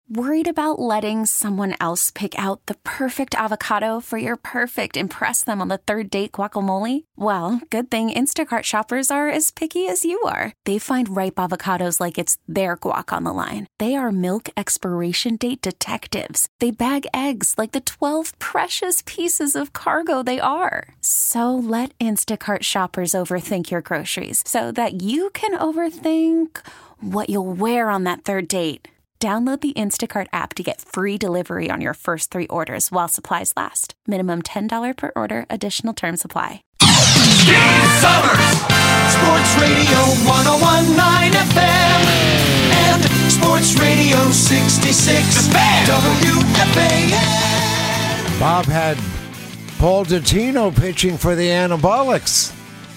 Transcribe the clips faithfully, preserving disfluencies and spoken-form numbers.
Worried about letting someone else pick out the perfect avocado for your perfect impress them on the third date guacamole? Well, good thing Instacart shoppers are as picky as you are. They find ripe avocados like it's their guac on the line. They are milk expiration date detectives. They bag eggs like the twelve precious pieces of cargo they are. So let Instacart shoppers overthink your groceries so that you can overthink what you'll wear on that third date. Download the Instacart app to get free delivery on your first three orders while supplies last. Minimum ten dollars per order. Additional terms apply. Steve Summers, Sports Radio one oh one point nine F M and Sports Radio sixty-six W F A N. Bob had Paul Dottino pitching for the Anabolics.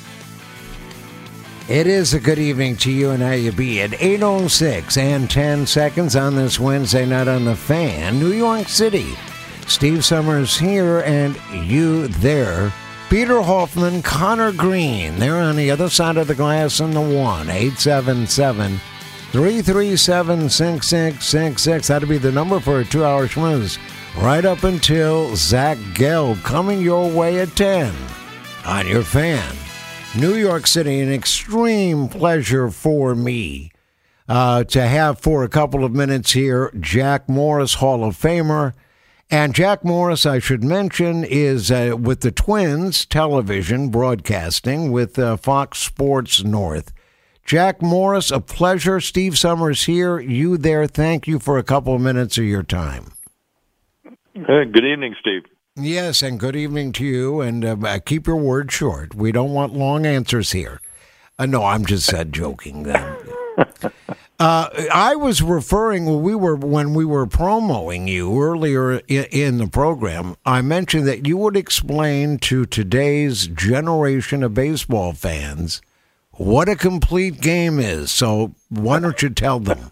It is a good evening to you, and how you be at eight oh six and ten seconds on this Wednesday night on The Fan, New York City. Steve Summers here and you there. Peter Hoffman, Connor Green, they're on the other side of the glass in the one. eight seven seven, three three seven, six six six six. That'll be the number for a two-hour schmooze right up until Zach Gelb coming your way at ten on your Fan. New York City, an extreme pleasure for me uh, to have for a couple of minutes here Jack Morris, Hall of Famer. And Jack Morris, I should mention, is uh, with the Twins television broadcasting with uh, Fox Sports North. Jack Morris, a pleasure. Steve Summers here, you there. Thank you for a couple of minutes of your time. Hey, good evening, Steve. Yes, and good evening to you, and uh, keep your words short. We don't want long answers here. Uh, no, I'm just uh, joking. Uh, uh, I was referring, we were when we were promoting you earlier in, in the program, I mentioned that you would explain to today's generation of baseball fans what a complete game is. So why don't you tell them?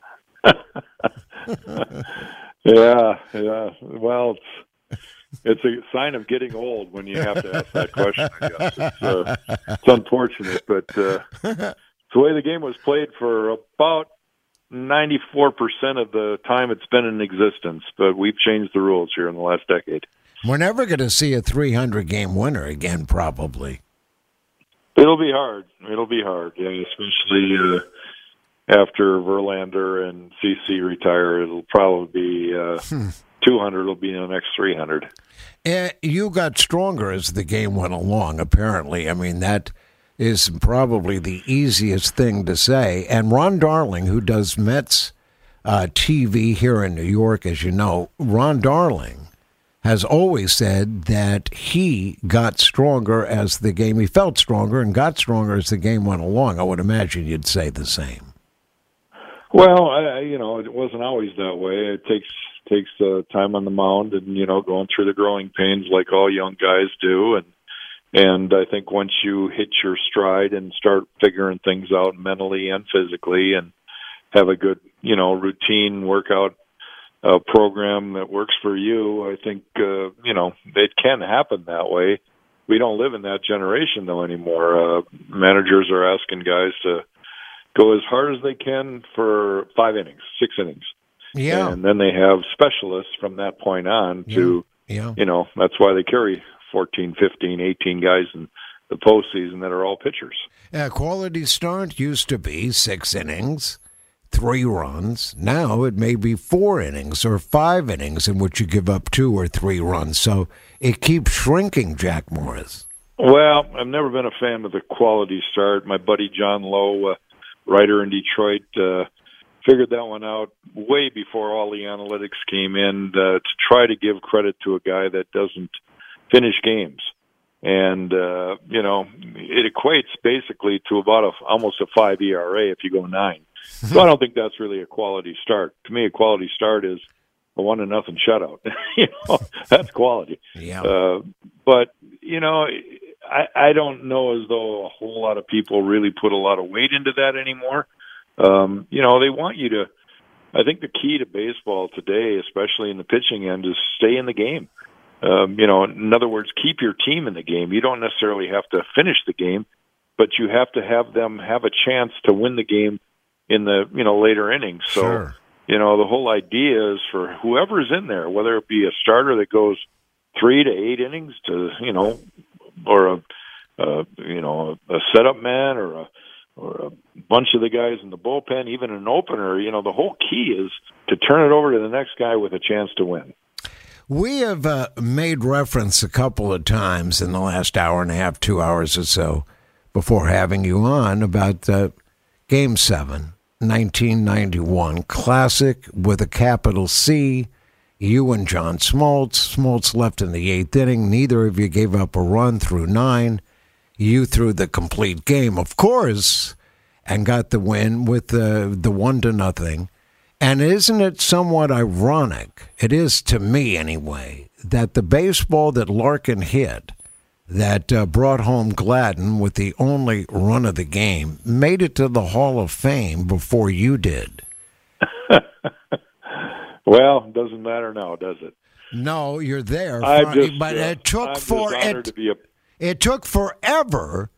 yeah, yeah. Well, it's... It's a sign of getting old when you have to ask that question, I guess. It's, uh, it's unfortunate, but uh, it's the way the game was played for about ninety-four percent of the time it's been in existence, but we've changed the rules here in the last decade. We're never going to see a three hundred game winner again, probably. It'll be hard. It'll be hard, yeah, especially uh, after Verlander and C C retire. It'll probably be... Uh, hmm. two hundred will be in the next three hundred. Uh, you got stronger as the game went along, apparently. I mean, that is probably the easiest thing to say. And Ron Darling, who does Mets uh, T V here in New York, as you know, Ron Darling has always said that he got stronger as the game, he felt stronger and got stronger as the game went along. I would imagine you'd say the same. Well, I, you know, it wasn't always that way. It takes takes uh, time on the mound, and you know, going through the growing pains like all young guys do. And and I think once you hit your stride and start figuring things out mentally and physically, and have a good, you know, routine workout uh, program that works for you, I think uh, you know, it can happen that way. We don't live in that generation though anymore. Uh, managers are asking guys to go as hard as they can for five innings, six innings. Yeah. And then they have specialists from that point on to, yeah. Yeah. you know, that's why they carry fourteen, fifteen, eighteen guys in the postseason that are all pitchers. Uh, quality start used to be six innings, three runs. Now it may be four innings or five innings in which you give up two or three runs. So it keeps shrinking, Jack Morris. Well, I've never been a fan of the quality start. My buddy John Lowe, uh, writer in Detroit, uh, figured that one out way before all the analytics came in uh, to try to give credit to a guy that doesn't finish games. And, uh, you know, it equates basically to about a, almost a five E R A if you go nine. So I don't think that's really a quality start. To me, a quality start is a one to nothing shutout. you know, that's quality. Yeah. Uh, but, you know, I, I don't know as though a whole lot of people really put a lot of weight into that anymore. Um, you know, they want you to, I think the key to baseball today, especially in the pitching end, is stay in the game. Um, you know, in other words, keep your team in the game. You don't necessarily have to finish the game, but you have to have them have a chance to win the game in the, you know, later innings. So, sure. you know, the whole idea is for whoever's in there, whether it be a starter that goes three to eight innings to, you know, or a, uh, you know, a setup man or a, or a bunch of the guys in the bullpen, even an opener, you know, the whole key is to turn it over to the next guy with a chance to win. We have uh, made reference a couple of times in the last hour and a half, two hours or so before having you on about uh, Game seven, nineteen ninety-one, classic with a capital C. You and John Smoltz. Smoltz left in the eighth inning. Neither of you gave up a run through nine. You threw the complete game, of course, and got the win with the, the one to nothing. And isn't it somewhat ironic, it is to me anyway, that the baseball that Larkin hit that uh, brought home Gladden with the only run of the game made it to the Hall of Fame before you did? Well, doesn't matter now, does it? No, you're there. I'm just, but uh, it took I'm for just honored it, to be a... it took forever,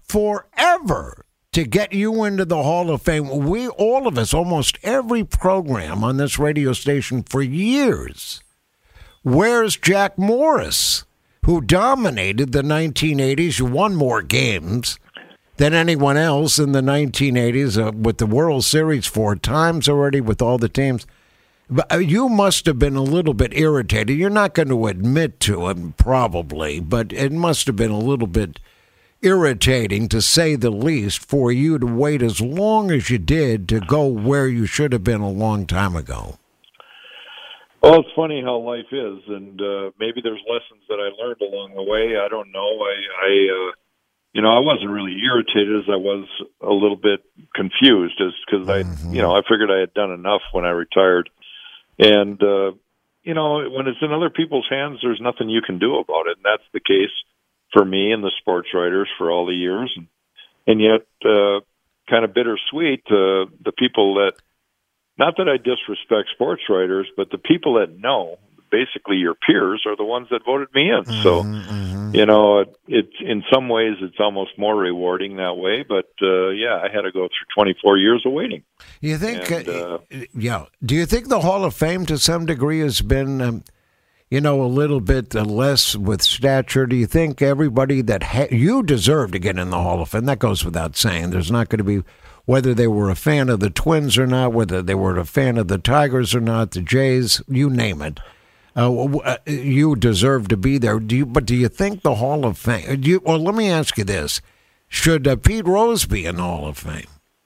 forever to get you into the Hall of Fame. We, all of us, almost every program on this radio station for years. Where's Jack Morris, who dominated the nineteen eighties? You won more games than anyone else in the nineteen eighties uh, with the World Series four times already with all the teams. But you must have been a little bit irritated. You're not going to admit to it, probably, but it must have been a little bit irritating, to say the least, for you to wait as long as you did to go where you should have been a long time ago. Well, it's funny how life is, and uh, maybe there's lessons that I learned along the way. I don't know. I, I uh, you know, I wasn't really irritated as I was a little bit confused, as because I, mm-hmm. you know, I figured I had done enough when I retired. And, uh, you know, when it's in other people's hands, there's nothing you can do about it. And that's the case for me and the sports writers for all the years. And, and yet, uh, kind of bittersweet, uh, the people that, not that I disrespect sports writers, but the people that know, basically your peers, are the ones that voted me in. Mm-hmm, so, mm-hmm. you know, it, it's in some ways it's almost more rewarding that way. But, uh, yeah, I had to go through twenty-four years of waiting. You think, and, uh, uh, yeah, do you think the Hall of Fame to some degree has been, um, you know, a little bit less with stature? Do you think everybody that ha- you deserve to get in the Hall of Fame? That goes without saying. There's not going to be, whether they were a fan of the Twins or not, whether they were a fan of the Tigers or not, the Jays, you name it. Uh, you deserve to be there. Do you? But do you think the Hall of Fame? Do you, well, let me ask you this: should uh, Pete Rose be in the Hall of Fame?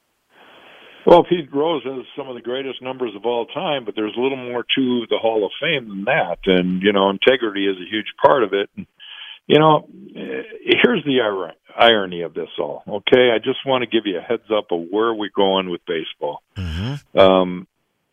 Well, Pete Rose has some of the greatest numbers of all time, but there's a little more to the Hall of Fame than that. And you know, integrity is a huge part of it. And, you know, here's the ir- irony of this all. Okay, I just want to give you a heads up of where we're going with baseball. Mm-hmm. Um,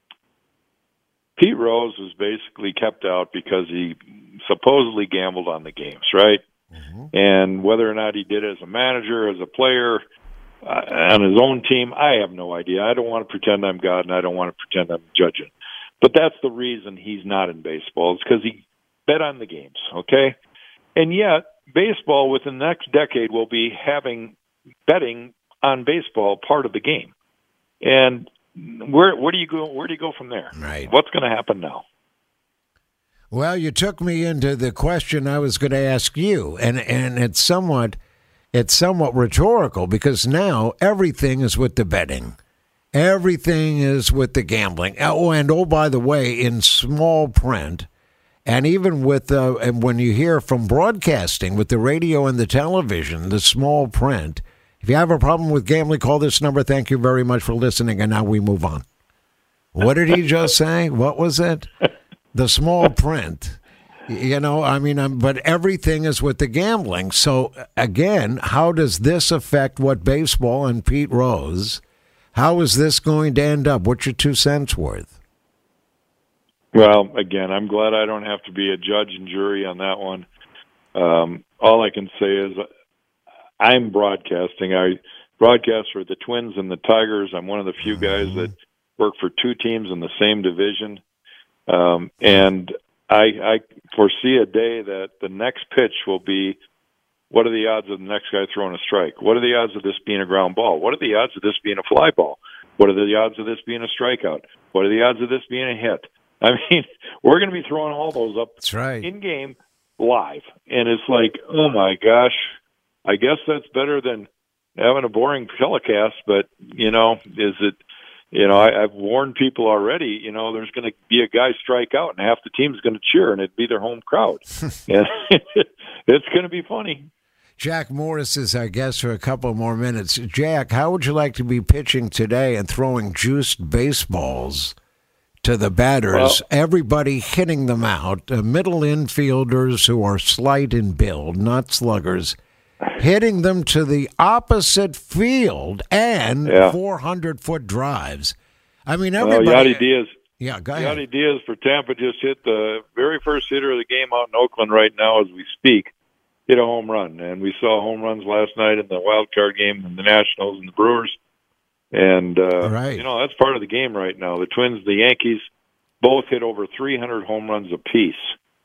Pete Rose was basically kept out because he supposedly gambled on the games, right? Mm-hmm. And whether or not he did it as a manager, as a player, uh, on his own team, I have no idea. I don't want to pretend I'm God, and I don't want to pretend I'm judging. But that's the reason he's not in baseball. It's because he bet on the games, okay? And yet, baseball within the next decade will be having betting on baseball part of the game. And Where where do you go? Where do you go from there? Right. What's going to happen now? Well, you took me into the question I was going to ask you, and and it's somewhat it's somewhat rhetorical, because now everything is with the betting, everything is with the gambling. Oh, and oh, by the way, in small print, and even with uh, and when you hear from broadcasting with the radio and the television, the small print. If you have a problem with gambling, call this number. Thank you very much for listening. And now we move on. What did he just say? What was it? The small print. You know, I mean, um, but everything is with the gambling. So, again, how does this affect what baseball and Pete Rose, how is this going to end up? What's your two cents worth? Well, again, I'm glad I don't have to be a judge and jury on that one. Um, all I can say is, I'm broadcasting. I broadcast for the Twins and the Tigers. I'm one of the few guys that work for two teams in the same division. Um, and I, I foresee a day that the next pitch will be, what are the odds of the next guy throwing a strike? What are the odds of this being a ground ball? What are the odds of this being a fly ball? What are the odds of this being a strikeout? What are the odds of this being a hit? I mean, we're going to be throwing all those up That's right. in game live. And it's like, oh, my gosh, I guess that's better than having a boring telecast. But, you know, is it, you know, I, I've warned people already, you know, there's going to be a guy strike out and half the team's going to cheer and it'd be their home crowd. And it's going to be funny. Jack Morris is our guest for a couple more minutes. Jack, how would you like to be pitching today and throwing juiced baseballs to the batters, well, everybody hitting them out, uh, middle infielders who are slight in build, not sluggers, hitting them to the opposite field and yeah. four hundred foot drives. I mean, everybody... Well, Yadi Diaz, yeah, go ahead. Yadi Diaz for Tampa just hit the very first hitter of the game out in Oakland right now as we speak. Hit a home run, and we saw home runs last night in the wild card game in the Nationals and the Brewers, and uh, right. you know that's part of the game right now. The Twins, the Yankees, both hit over three hundred home runs apiece.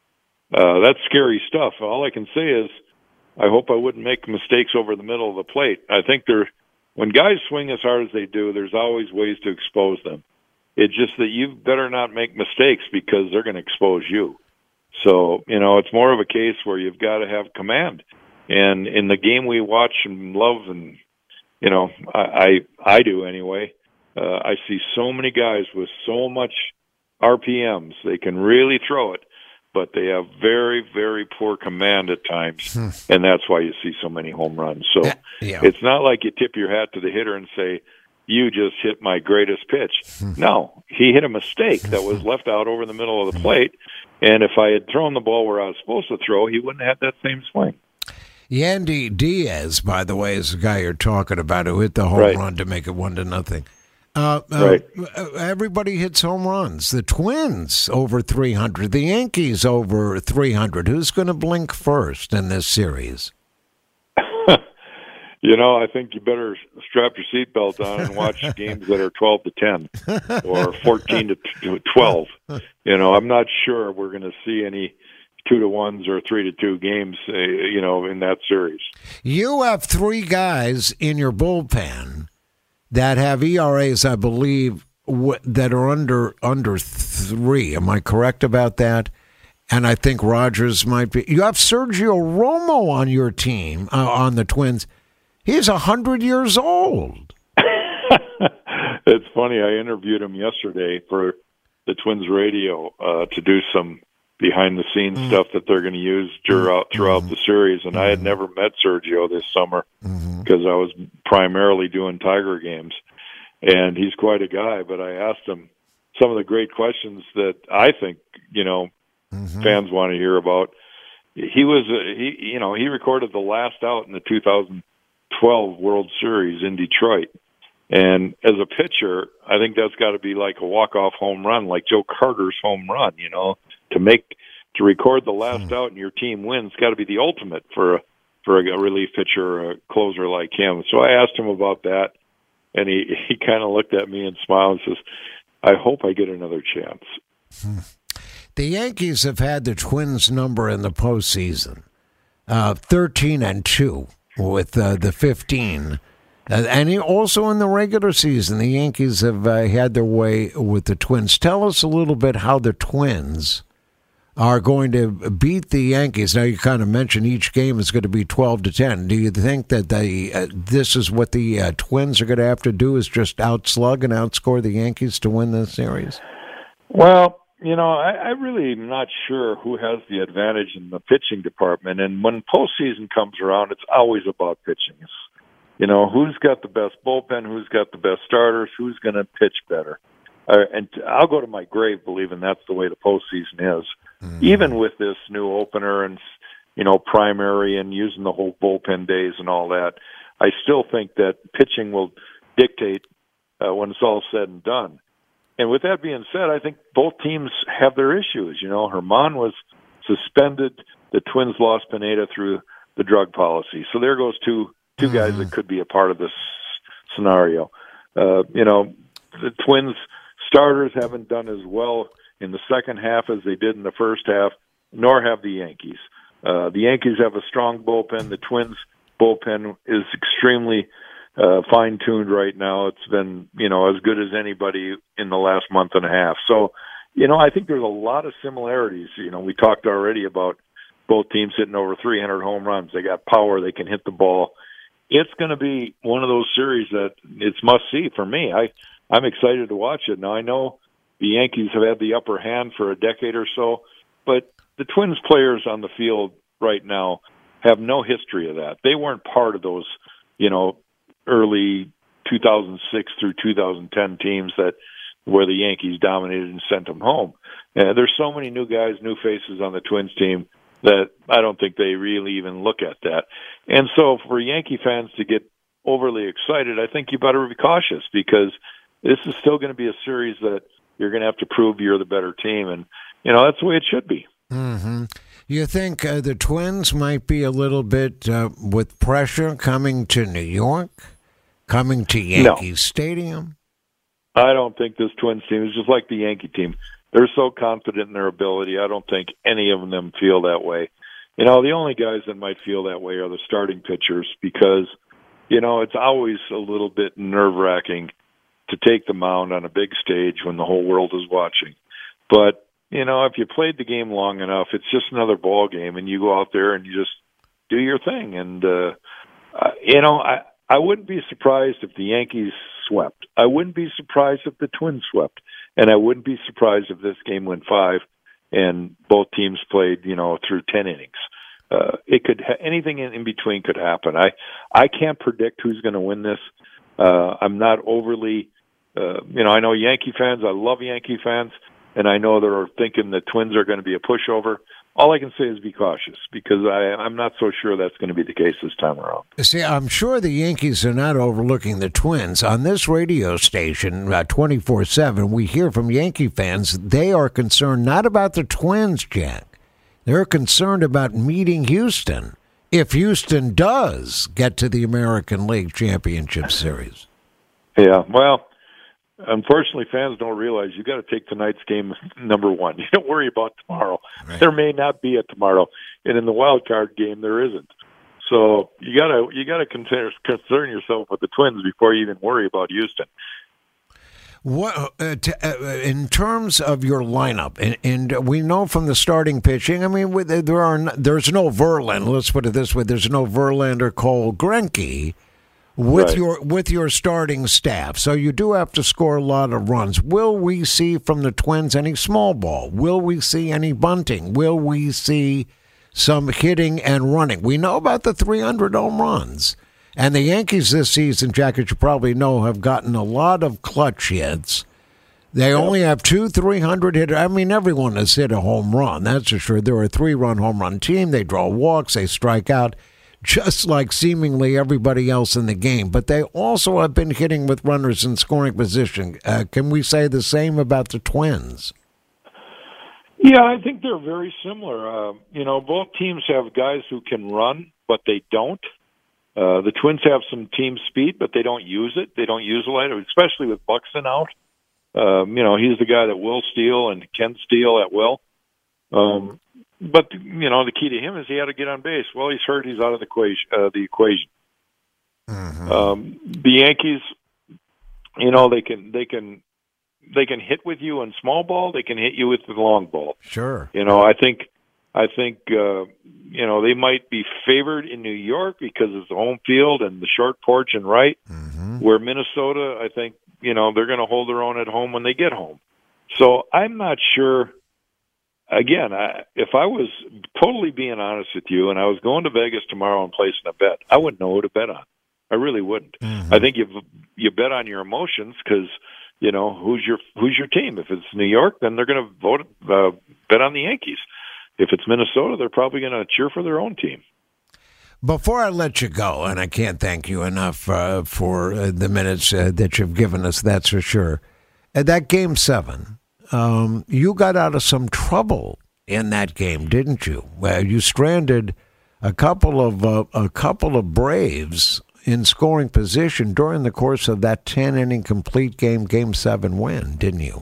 Uh, that's scary stuff. All I can say is, I hope I wouldn't make mistakes over the middle of the plate. I think there, when guys swing as hard as they do, there's always ways to expose them. It's just that you better not make mistakes because they're going to expose you. So, you know, it's more of a case where you've got to have command. And in the game we watch and love, and, you know, I I, I do anyway, uh, I see so many guys with so much R P Ms. They can really throw it, but they have very, very poor command at times, hmm. and that's why you see so many home runs. So yeah. Yeah. It's not like you tip your hat to the hitter and say, you just hit my greatest pitch. No, he hit a mistake that was left out over the middle of the plate, and if I had thrown the ball where I was supposed to throw, he wouldn't have had that same swing. Yandy Diaz, by the way, is the guy you're talking about who hit the home right. run to make it one to nothing. Uh, right. uh, everybody hits home runs. The Twins over three hundred. The Yankees over three hundred. Who's going to blink first in this series? You know, I think you better strap your seatbelt on and watch games that are twelve to ten or fourteen to twelve. You know, I'm not sure we're going to see any two to ones or three to two games, uh, you know, in that series. You have three guys in your bullpen that have E R As, I believe, w- that are under under three. Am I correct about that? And I think Rogers might be. You have Sergio Romo on your team, uh, on the Twins. He's one hundred years old. It's funny. I interviewed him yesterday for the Twins radio uh, to do some behind-the-scenes mm. stuff that they're going to use throughout, throughout mm. the series. And mm. I had never met Sergio this summer because mm-hmm. I was primarily doing Tiger games. And he's quite a guy. But I asked him some of the great questions that I think, you know, mm-hmm. fans want to hear about. He was, uh, he, you know, he recorded the last out in the two thousand twelve World Series in Detroit. And as a pitcher, I think that's got to be like a walk-off home run, like Joe Carter's home run, you know, to make, to record the last mm. out and your team wins, got to be the ultimate for a, for a relief pitcher or a closer like him. So I asked him about that, and he, he kind of looked at me and smiled and says, I hope I get another chance. Hmm. The Yankees have had the Twins number in the postseason, uh, thirteen and two. With uh, the fifteen. Uh, and also in the regular season, the Yankees have uh, had their way with the Twins. Tell us a little bit how the Twins are going to beat the Yankees. Now, you kind of mentioned each game is going to be twelve to ten. Do you think that they, uh, this is what the uh, Twins are going to have to do, is just outslug and outscore the Yankees to win this series? Well, you know, I, I really am not sure who has the advantage in the pitching department. And when postseason comes around, it's always about pitching. It's, you know, who's got the best bullpen, who's got the best starters, who's going to pitch better. Uh, and I'll go to my grave believing that's the way the postseason is. Mm-hmm. Even with this new opener and, you know, primary and using the whole bullpen days and all that, I still think that pitching will dictate uh, when it's all said and done. And with that being said, I think both teams have their issues. You know, Herman was suspended. The Twins lost Pineda through the drug policy. So there goes two two guys mm-hmm. that could be a part of this scenario. Uh, you know, the Twins starters haven't done as well in the second half as they did in the first half, nor have the Yankees. Uh, the Yankees have a strong bullpen. The Twins' bullpen is extremely uh, fine-tuned right now. It's been, you know, as good as anybody in the last month and a half. So, you know, I think there's a lot of similarities. You know, we talked already about both teams hitting over three hundred home runs. They got power. They can hit the ball. It's going to be one of those series that it's must-see for me. I, I'm excited to watch it. Now, I know the Yankees have had the upper hand for a decade or so, but the Twins players on the field right now have no history of that. They weren't part of those, you know, early two thousand six through two thousand ten teams that where the Yankees dominated and sent them home. Uh, there's so many new guys, new faces on the Twins team that I don't think they really even look at that. And so for Yankee fans to get overly excited, I think you better be cautious because this is still going to be a series that you're going to have to prove you're the better team. And, you know, that's the way it should be. Mm-hmm. You think uh, the Twins might be a little bit uh, with pressure coming to New York, coming to Yankee no. Stadium? I don't think this Twins team is just like the Yankee team. They're so confident in their ability. I don't think any of them feel that way. You know, the only guys that might feel that way are the starting pitchers because, you know, it's always a little bit nerve-wracking to take the mound on a big stage when the whole world is watching. But, you know, if you played the game long enough, it's just another ball game, and you go out there and you just do your thing. And, uh, uh, you know, I, I wouldn't be surprised if the Yankees swept. I wouldn't be surprised if the Twins swept. And I wouldn't be surprised if this game went five and both teams played, you know, through ten innings. Uh, it could ha- anything in, in between could happen. I I can't predict who's going to win this. Uh, I'm not overly, uh, you know, I know Yankee fans. I love Yankee fans, and I know they're thinking the Twins are going to be a pushover. All I can say is be cautious because I, I'm not so sure that's going to be the case this time around. See, I'm sure the Yankees are not overlooking the Twins. On this radio station, uh, twenty-four seven, we hear from Yankee fans. They are concerned not about the Twins, Jack. They're concerned about meeting Houston if Houston does get to the American League Championship Series. Yeah, well, unfortunately, fans don't realize you got to take tonight's game number one. You don't worry about tomorrow. Right. There may not be a tomorrow, and in the wild card game, there isn't. So you gotta you gotta concern, concern yourself with the Twins before you even worry about Houston. What uh, to, uh, in terms of your lineup, and, and we know from the starting pitching. I mean, there are no, there's no Verlander. Let's put it this way: there's no Verlander, Cole, Greinke. With right. your with your starting staff, so you do have to score a lot of runs. Will we see from the Twins any small ball? Will we see any bunting? Will we see some hitting and running? We know about the three hundred home runs, and the Yankees this season, Jack, as you probably know, have gotten a lot of clutch hits. They yep. only have two three hundred hitters. I mean, everyone has hit a home run, that's for sure. They're a three-run home run team. They draw walks. They strike out, just like seemingly everybody else in the game. But they also have been hitting with runners in scoring position. Uh, can we say the same about the Twins? Yeah, I think they're very similar. Uh, you know, both teams have guys who can run, but they don't. Uh, the Twins have some team speed, but they don't use it. They don't use a lot, especially with Buxton out. Um, you know, he's the guy that will steal and can steal at will. Um But, you know, the key to him is he had to get on base. Well, he's hurt. He's out of the equation. Uh, the equation. Mm-hmm. Um, the Yankees, you know, they can they can they can hit with you in small ball. They can hit you with the long ball. Sure. You know, I think I think uh, you know they might be favored in New York because it's the home field and the short porch and right. Mm-hmm. Where Minnesota, I think, you know, they're going to hold their own at home when they get home. So I'm not sure. Again, I, if I was totally being honest with you and I was going to Vegas tomorrow and placing a bet, I wouldn't know who to bet on. I really wouldn't. Mm-hmm. I think you you bet on your emotions because, you know, who's your who's your team? If it's New York, then they're going to vote uh, bet on the Yankees. If it's Minnesota, they're probably going to cheer for their own team. Before I let you go, and I can't thank you enough uh, for uh, the minutes uh, that you've given us, that's for sure. At that game seven, Um, you got out of some trouble in that game, didn't you? Well, you stranded a couple of uh, a couple of Braves in scoring position during the course of that ten-inning complete game, Game Seven win, didn't you?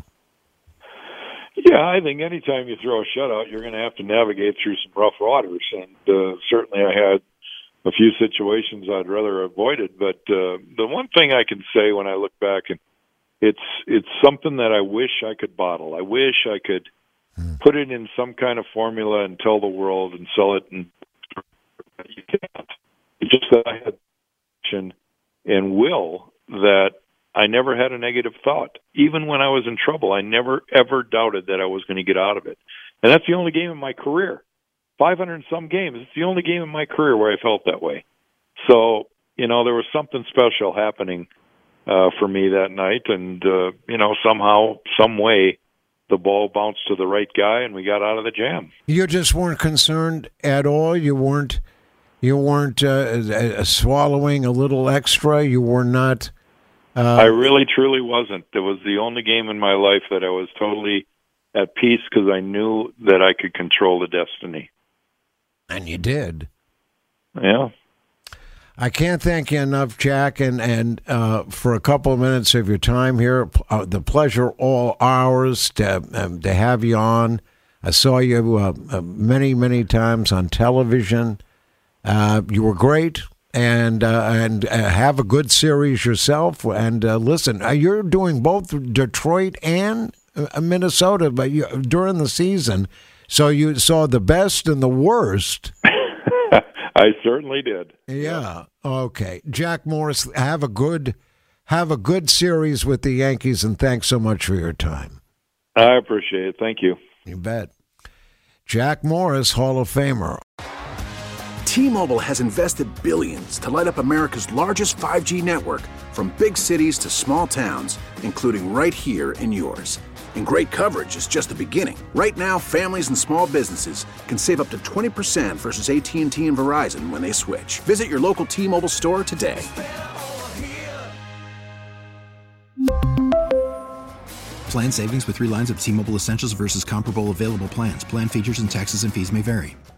Yeah, I think anytime you throw a shutout, you're going to have to navigate through some rough waters, and uh, certainly I had a few situations I'd rather avoided. But uh, the one thing I can say when I look back, and it's it's something that I wish I could bottle. I wish I could put it in some kind of formula and tell the world and sell it. And you can't. It's just that I had action and will that I never had a negative thought. Even when I was in trouble, I never, ever doubted that I was going to get out of it. And that's the only game in my career. five hundred and some games. It's the only game in my career where I felt that way. So, you know, there was something special happening uh, for me that night. And, uh, you know, somehow, some way, the ball bounced to the right guy and we got out of the jam. You just weren't concerned at all? You weren't, you weren't uh, swallowing a little extra? You were not... Uh, I really, truly wasn't. It was the only game in my life that I was totally at peace because I knew that I could control the destiny. And you did. Yeah. I can't thank you enough, Jack, and, and uh, for a couple of minutes of your time here. Uh, the pleasure all ours to, um, to have you on. I saw you uh, uh, many, many times on television. Uh, you were great. And uh, and uh, have a good series yourself. And uh, listen, uh, you're doing both Detroit and uh, Minnesota, but you, during the season, so you saw the best and the worst. I certainly did. Yeah. Okay, Jack Morris, have a good have a good series with the Yankees, and thanks so much for your time. I appreciate it. Thank you. You bet. Jack Morris, Hall of Famer. T-Mobile has invested billions to light up America's largest five G network, from big cities to small towns, including right here in yours. And great coverage is just the beginning. Right now, families and small businesses can save up to twenty percent versus A T and T and Verizon when they switch. Visit your local T-Mobile store today. Plan savings with three lines of T-Mobile Essentials versus comparable available plans. Plan features and taxes and fees may vary.